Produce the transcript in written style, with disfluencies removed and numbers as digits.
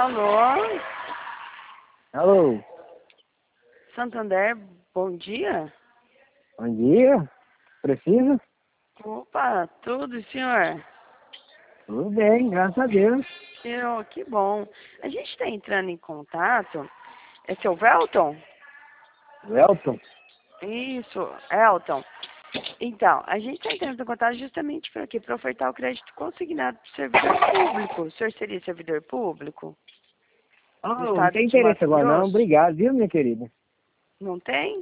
Alô? Alô, Santander, bom dia? bom dia. Precisa? Opa, tudo, senhor? Tudo bem, graças a Deus. Que bom. A gente está entrando em contato. É seu Welton? Welton? Isso, Elton. Então, a gente está entrando em contato justamente para quê? Para ofertar o crédito consignado para o servidor público. O senhor seria servidor público? Do Oh, não estado tem de interesse Mato agora não. Grosso? Obrigado, viu, minha querida? Não tem?